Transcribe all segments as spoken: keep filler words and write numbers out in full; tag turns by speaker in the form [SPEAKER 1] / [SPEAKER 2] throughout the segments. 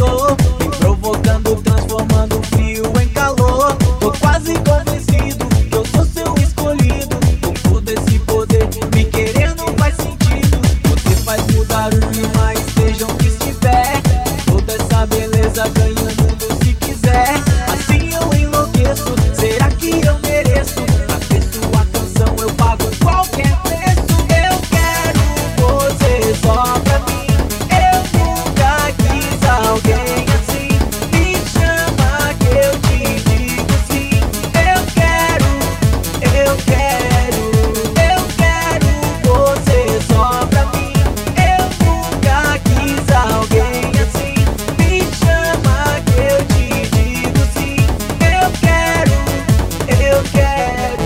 [SPEAKER 1] dor, me provocando, transformando o frio em calor. Tô quase convencido que eu sou seu escolhido. Com todo esse poder, me querer não faz sentido. Você faz mudar o clima, esteja onde estiver. Toda essa beleza ganha o mundo se quiser. Assim eu enlouqueço, será que eu mereço? Pra ter sua canção eu pago qualquer preço. Eu quero você só pra mim. Eu nunca quis alguém assim. Me chama que eu te digo sim. Eu quero, eu quero, eu quero você só pra mim. Eu nunca quis alguém assim. Me chama que eu te digo sim. Eu quero, eu quero.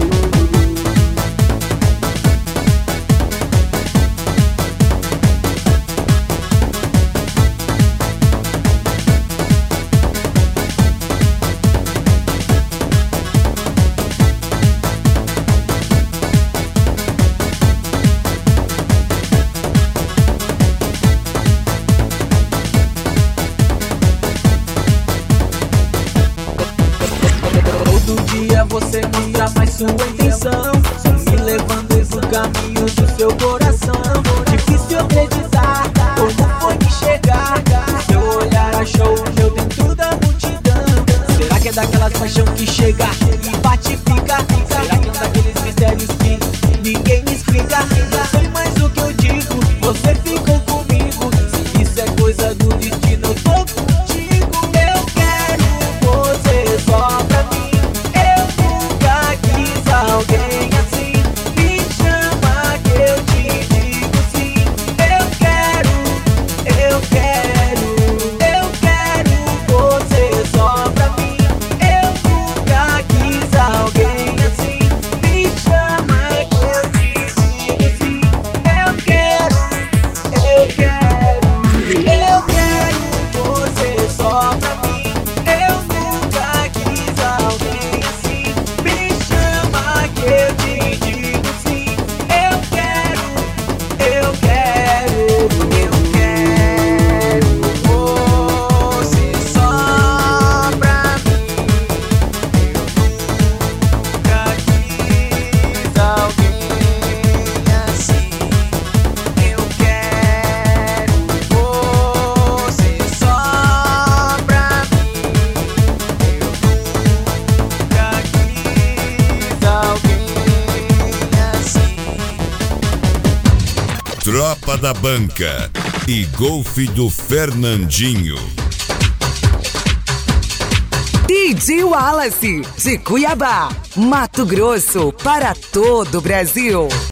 [SPEAKER 1] Todo dia você mostra mais sua intenção, me levando pro caminho do seu coração. Difícil acreditar como foi me chegar. Seu olhar achou o meu dentro da multidão. Será que é daquelas paixão que chega e bate e fica? Será que é daqueles mistérios que ninguém me explica? Não sei mais o que eu digo, você ficou comigo. Se isso é coisa do destino, eu tô contigo. Eu quero você só pra mim. Alguém assim, me chama que eu te digo sim. Eu quero, eu quero, eu quero você só pra mim. Eu nunca quis alguém assim. Me chama que eu te digo sim. Eu quero, eu quero, eu quero você só pra mim. Eu nunca quis alguém assim. Me chama que eu te digo sim. Eu quero, eu quero, eu quero você só pra mim. Eu nunca quis alguém assim.
[SPEAKER 2] Tropa da Banca e Golfe do Fernandinho.
[SPEAKER 3] D J Wallace, de Cuiabá, Mato Grosso, para todo o Brasil.